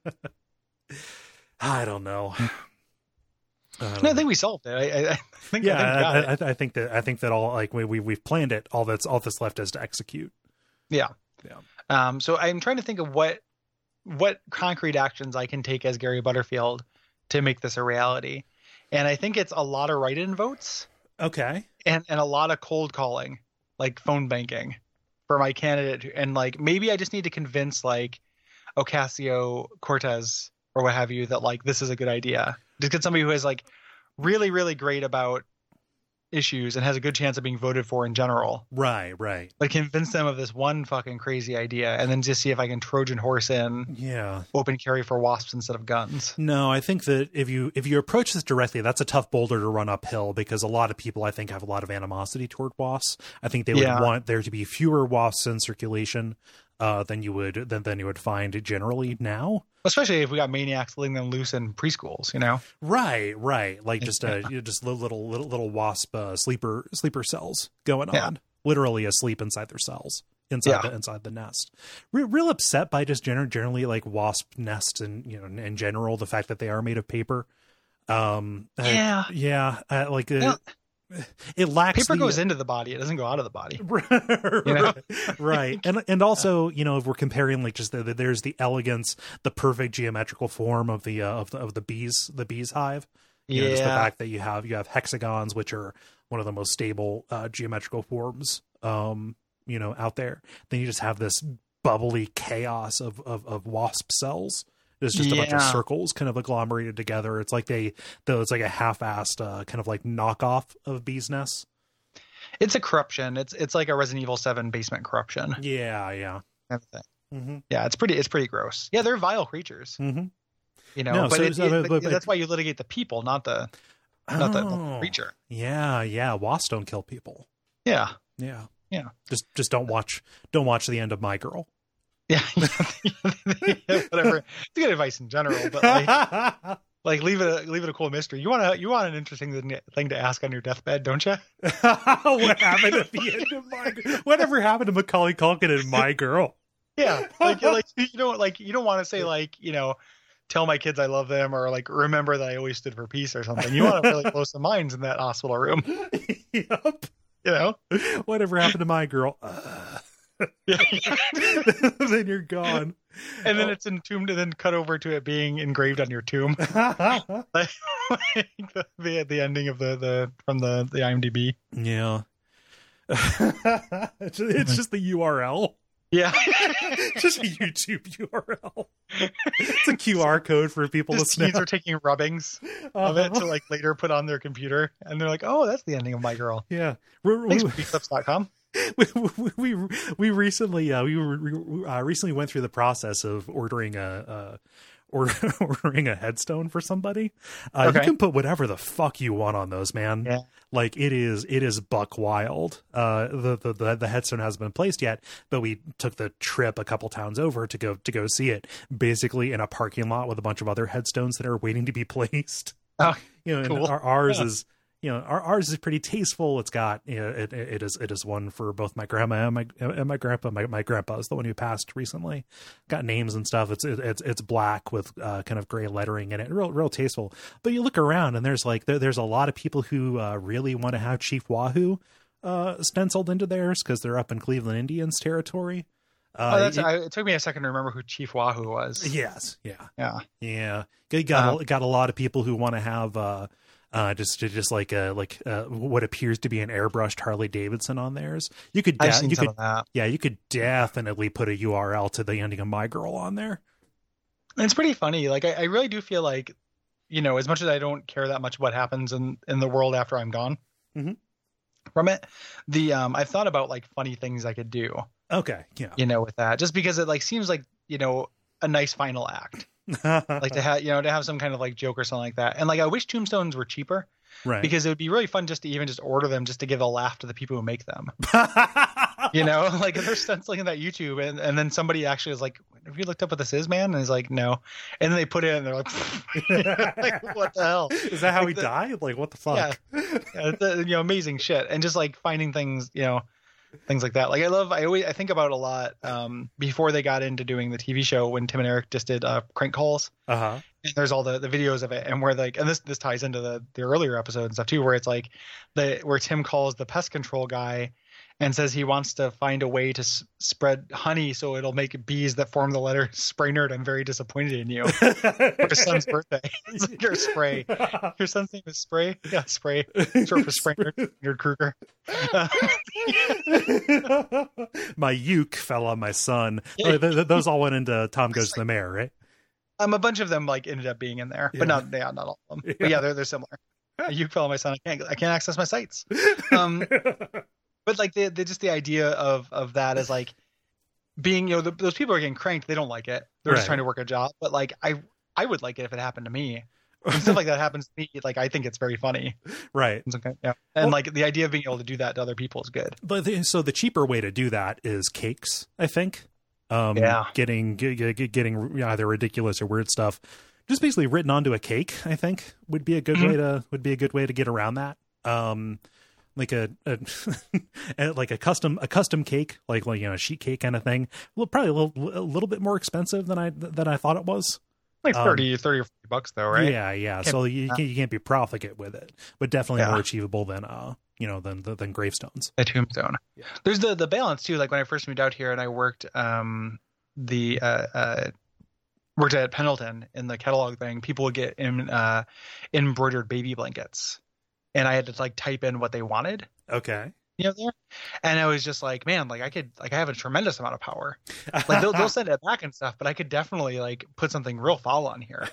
I don't know. I don't No, I know. think we solved it. I, I, I think. yeah, I think we got I, it. I, I think that I think that all like we, we we've planned it. All that's all that's left is to execute. Yeah. Yeah. Um, so I'm trying to think of what what concrete actions I can take as Gary Butterfield to make this a reality. And I think it's a lot of write-in votes Okay. and, and a lot of cold calling, like phone banking for my candidate. And like maybe I just need to convince like Ocasio Cortez or what have you that like this is a good idea. Just get somebody who is like really, really great about issues and has a good chance of being voted for in general. Right. Right. Like convince them of this one fucking crazy idea and then just see if I can Trojan horse in Yeah. open carry for wasps instead of guns. No, I think that if you if you approach this directly, that's a tough boulder to run uphill because a lot of people I think have a lot of animosity toward wasps. I think they would Yeah. want there to be fewer wasps in circulation uh, than you would than than you would find generally now. Especially if we got maniacs letting them loose in preschools, you know? Right, right. Like just uh, you know, just little little little, little wasp uh, sleeper sleeper cells going on, Yeah. literally asleep inside their cells, inside Yeah. the inside the nest. Re- real upset by just gener- generally like wasp nests and you know in general the fact that they are made of paper. Um, uh, Yeah. yeah, uh, like uh, Well, it lacks paper the, goes into the body; it doesn't go out of the body. right, You know? right. And and also, you know, if we're comparing like just the, the there's the elegance, the perfect geometrical form of the uh, of the of the bees the bees hive. You know, just the Yeah. fact that you have you have hexagons, which are one of the most stable uh, geometrical forms, um, you know, out there. Then you just have this bubbly chaos of of, of wasp cells. It's just a bunch of Yeah. circles kind of agglomerated together. It's like they, though it's like a half-assed uh, kind of like knockoff of bees' nests. It's a corruption. It's it's like a Resident Evil seven basement corruption. Yeah, yeah. Kind of thing. Mm-hmm. Yeah, it's pretty. It's pretty gross. Yeah, they're vile creatures. Mm-hmm. You know, No, but, so- it, so- it- but- but- that's why you litigate the people, not the not the, not the Oh. creature. Yeah, yeah. Wasps don't kill people. Yeah, Yeah, Yeah. Just just don't watch don't watch the end of My Girl. yeah, whatever. It's good advice in general, but like, like leave it a, leave it a cool mystery. You want to you want an interesting thing- thing to ask on your deathbed, don't you? What happened at the end of My Girl? Whatever happened to Macaulay Culkin in My Girl? Yeah, like like you don't like you don't want to say like you know. Tell my kids I love them, or like remember that I always stood for peace, or something. You want to really blow some minds in that hospital room, Yep. you know? Whatever happened to My Girl? Uh, Yeah. then you're gone. And then it's entombed, and then cut over to it being engraved on your tomb, like, like the, the the ending of the the from the the IMDb. Yeah. it's, it's just the U R L. Yeah, Just a YouTube U R L. It's a Q R code for people Just to snap. teens are taking rubbings of it to like later put on their computer, and they're like, "Oh, that's the ending of My Girl." Yeah. We, Thanks, we, beeflips dot com. we, we, we, we recently uh, we, we uh, recently went through the process of ordering a uh, or, ordering a headstone for somebody. Uh, Okay. You can put whatever the fuck you want on those, man. Yeah. Like it is it is buck wild. Uh, the, the the the headstone hasn't been placed yet, but we took the trip a couple towns over to go to go see it. Basically, in a parking lot with a bunch of other headstones that are waiting to be placed. Oh, You know, cool. and our, ours Yeah. is. You know, our, ours is pretty tasteful. It's got, you know, it, it is, it is one for both my grandma and my, and my grandpa. My, my grandpa is the one who passed recently. Got names and stuff. It's, it, it's, it's black with uh, kind of gray lettering in it. Real, real tasteful. But you look around and there's like, there, there's a lot of people who uh, really want to have Chief Wahoo uh, stenciled into theirs because they're up in Cleveland Indians territory. Uh, oh, that's. it- I, it took me a second to remember who Chief Wahoo was. yes. Yeah. Yeah. Yeah. You got, Uh, a, got a lot of people who want to have, uh, Uh, just, just like, uh, like, uh, what appears to be an airbrushed Harley Davidson on theirs. You could, I've da- seen you some could, of that. yeah, you could definitely put a U R L to the ending of My Girl on there. And it's pretty funny. Like I, I really do feel like, you know, as much as I don't care that much what happens in in the world after I'm gone Mhm. from it, the um, I've thought about like funny things I could do, Okay, yeah. you know, with that, just because it like seems like you know a nice final act, like to have you know to have some kind of like joke or something like that. And like I wish tombstones were cheaper right. because it would be really fun just to even just order them just to give a laugh to the people who make them. You know, like if they're stenciling that YouTube and, and then somebody actually is like, have you looked up what this is, man? And he's like, no. And then they put it in and they're like, like what the hell? Is that how Like he the- died? Like, what the fuck? Yeah. Yeah, it's, uh, you know, amazing shit. And just like finding things, you know, things like that. Like I love, I always, I think about a lot um, before they got into doing the T V show when Tim and Eric just did uh, crank calls. Uh-huh. And there's all the, the videos of it and where like, and this, this ties into the, the earlier episode and stuff too, where it's like the, where Tim calls the pest control guy and says he wants to find a way to s- spread honey so it'll make bees that form the letter spray nerd. I'm very disappointed in you. For his son's birthday. It's like your spray. Your son's name is Spray? Yeah, Spray. Short for spray nerd, nerd Kruger. Uh, My uke fell on my son. Yeah. Oh, th- th- those all went into Tom Goes to the Mayor, right? um, a bunch of them like ended up being in there, Yeah. but not yeah, not all of them. Yeah. But yeah, they're they're similar. You fell on my son. I can't I can't access my sites. Um, but like the, the just the idea of of that is like being you know the, those people are getting cranked. They don't like it. They're Right. just trying to work a job. But like I I would like it if it happened to me. When stuff like that happens to me, like I think it's very funny. Right. It's okay. Yeah, and Well- like the idea of being able to do that to other people is good. But the, so the cheaper way to do that is cakes, I think. Um, Yeah. getting g- g- getting either ridiculous or weird stuff, just basically written onto a cake. I think would be a good Mhm. way to would be a good way to get around that. Um, like a, a like a custom a custom cake, like like you know a sheet cake kind of thing. Well, probably a little a little bit more expensive than I than I thought it was. Like Um, thirty, thirty or forty bucks though, right? Yeah, yeah. Can't So beat you that. can't, you can't be profligate with it, but definitely Yeah. more achievable than uh you know than than, than gravestones. A tombstone. Yeah. There's the the balance too. Like when I first moved out here and I worked um the uh, uh worked at Pendleton in the catalog thing, people would get in uh embroidered baby blankets, and I had to like type in what they wanted, Okay. you know, there. And I was just like, man, like I could like I have a tremendous amount of power. Like they'll they'll send it back and stuff, but I could definitely like put something real foul on here.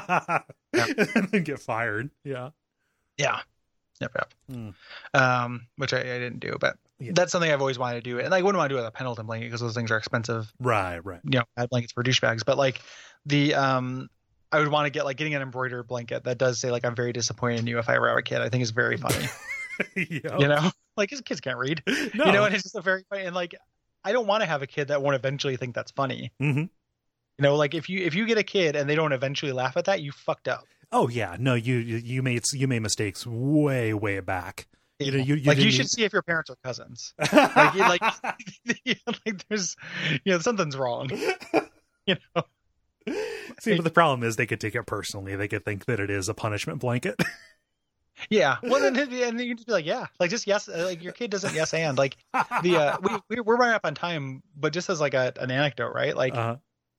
and then get fired. Yeah. Yeah. Yep, yep. Hmm. Um, which I, I didn't do, but Yeah. that's something I've always wanted to do. And I wouldn't want to do it with a Pendleton blanket because those things are expensive, Right. Right. you know, bad blankets for douchebags. But like the, um, I would want to get like getting an embroidered blanket that does say like, I'm very disappointed in you if I ever have a kid. I think is very funny, Yeah. you know, like his kids can't read, No. you know, and it's just a very funny, and like, I don't want to have a kid that won't eventually think that's funny. hmm You know, like if you, if you get a kid and they don't eventually laugh at that, you fucked up. Oh yeah. No, you you you made you made mistakes way way back. You know, you, you like you didn't should need- see if your parents are cousins. Like, you- like, like there's, you know, something's wrong. You know, See, but the problem is they could take it personally. They could think that it is a punishment blanket. yeah. Well, then and then you can just be like, yeah, like just yes, like your kid doesn't yes and like the uh, we, we we're running up on time, but just as like a, an anecdote, right? Like, uh,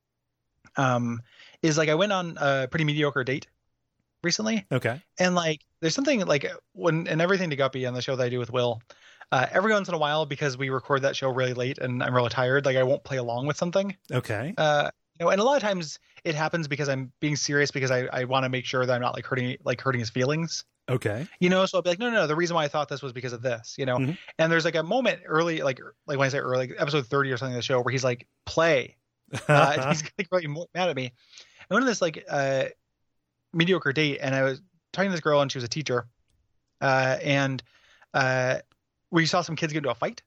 um, is like I went on a pretty mediocre date recently, okay. and like there's something like when and everything to Guppy on the show that I do with Will. Uh, every once in a while, because we record that show really late and I'm really tired, like I won't play along with something. Okay. Uh, you know, and a lot of times it happens because I'm being serious because I, I want to make sure that I'm not like hurting like hurting his feelings. Okay. You know, so I'll be like, no, no, no. The reason why I thought this was because of this. You know, Mhm. and there's like a moment early, like like when I say early, like episode thirty or something of the show where he's like, play. Uh, and he's like really mo- mad at me. I went on this like uh, mediocre date, and I was talking to this girl, and she was a teacher, uh, and uh, we saw some kids get into a fight.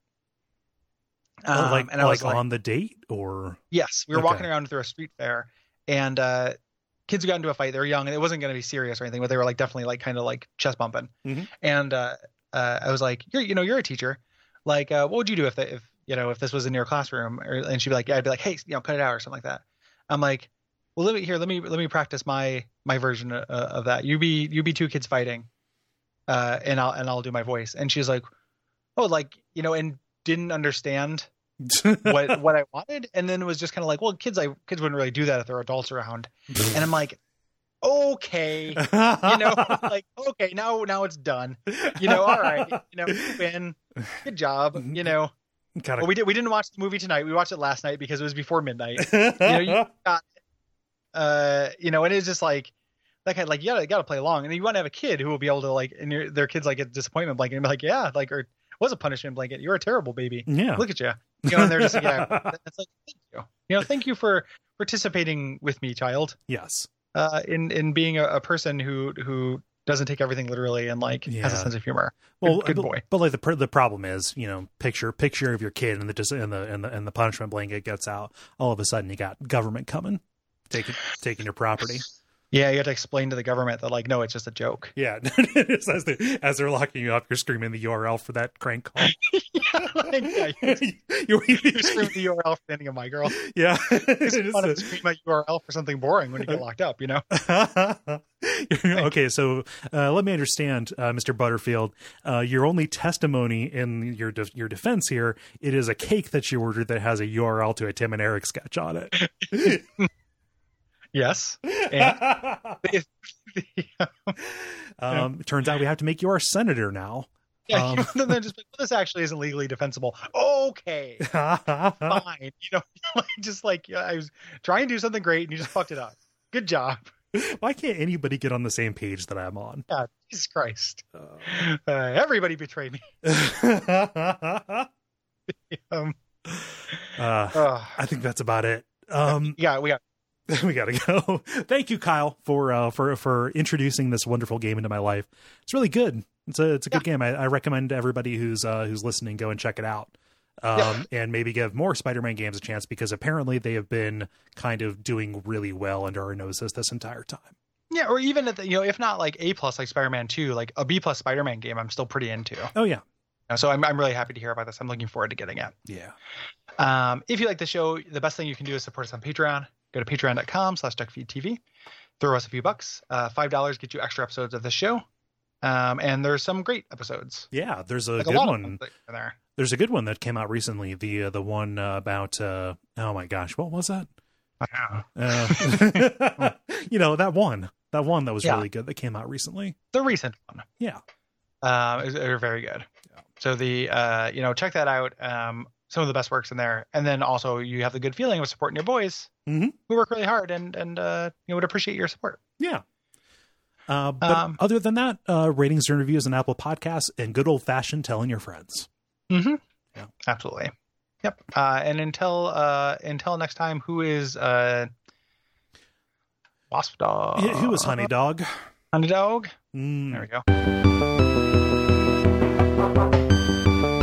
Oh, Um, like and I like was like, on the date or yes, we were Okay. walking around through a street fair, and uh, kids got into a fight. They were young, and it wasn't going to be serious or anything, but they were like definitely like kind of like chest bumping. Mhm. And uh, uh, I was like, "You're, you know, you're a teacher. Like, uh, what would you do if, the, if you know, if this was in your classroom?" Or, and she'd be like, "Yeah," I'd be like, "Hey, you know, cut it out," or something like that. I'm like, "Well, let me here. Let me let me practice my my version of, of that. You be you be two kids fighting, uh, and I'll and I'll do my voice." And she's like, "Oh, like you know," and didn't understand what what I wanted, and then it was just kind of like, well, kids, I kids wouldn't really do that if there are adults around, and I'm like, okay, you know, like okay, now now it's done, you know, all right, you know, you win, good job, you know. Gotta- Well, we did we didn't watch the movie tonight. We watched it last night because it was before midnight. You know, you got, uh, you know, and it's just like. Like, like you gotta, gotta play along, and you want to have a kid who will be able to like, and your, their kids like get a disappointment blanket and be like, yeah, like, or was a punishment blanket. You're a terrible baby. Yeah. Look at you. You know, and they're just like, yeah. It's like, thank you. You know, thank you for participating with me, child. Yes. Uh, in in being a, a person who who doesn't take everything literally and like Yeah. has a sense of humor. Well, good, good but, boy. but like the pr- the problem is, you know, picture picture of your kid and the dis- and the and the and the punishment blanket gets out. All of a sudden, you got government coming, taking taking your property. Yeah, you have to explain to the government that like, no, it's just a joke. Yeah, as they as they're locking you up, you're screaming the U R L for that crank call. Like, yeah, you're, you're, you're screaming the U R L for ending of My Girl. yeah, It's It is fun a- to scream my U R L for something boring when you get locked up. You know. okay, so uh, let me understand, uh, Mister Butterfield. Uh, your only testimony in your de- your defense here, it is a cake that you ordered that has a U R L to a Tim and Eric sketch on it. Yes. And if, um, it turns out we have to make you our senator now. yeah, Um, you know, then just like, well, this actually isn't legally defensible. Okay, fine. You know, like, just like yeah, I was trying to do something great and you just fucked it up. Good job. Why can't anybody get on the same page that I'm on? God, Jesus Christ. Uh, Uh, everybody betrayed me. uh, Um, I uh, think that's about it. Um, yeah, we got. we gotta go. Thank you, Kyle, for uh, for for introducing this wonderful game into my life. It's really good. It's a it's a good game. I, I recommend everybody who's uh, who's listening go and check it out. um, Yep. and maybe give more Spider-Man games a chance, because apparently they have been kind of doing really well under our noses this entire time. Yeah, or even at the, you know, if not like A plus like Spider-Man two, like a B plus Spider-Man game, I'm still pretty into. Oh yeah, Uh, So I'm I'm really happy to hear about this. I'm looking forward to getting it. yeah. Um, if you like the show, the best thing you can do is support us on Patreon. Go to patreon.com slash duckfeedtv. Throw us a few bucks. Uh, five dollars gets you extra episodes of the show. Um, and there's some great episodes. Yeah, there's a Like a good lot one. of them that are there. There's a good one that came out recently. The uh, the one uh, about uh, oh my gosh, what was that? Uh, you know, that one, that one that was Yeah. really good that came out recently. The recent one. Yeah. Um, is, are very good. Yeah. So the, uh, you know, check that out. Um, some of the best works in there. And then also you have the good feeling of supporting your boys Mhm. who work really hard and, and, uh, you know, would appreciate your support. Yeah. Uh, but Um, other than that, uh, ratings and reviews on Apple Podcasts, and good old fashioned telling your friends. Mm-hmm. Yeah. Absolutely. Yep. Uh, and until, uh, until next time, who is, uh, Wasp Dog? Yeah, who was Honey Dog? Honey Dog? Mm. There we go.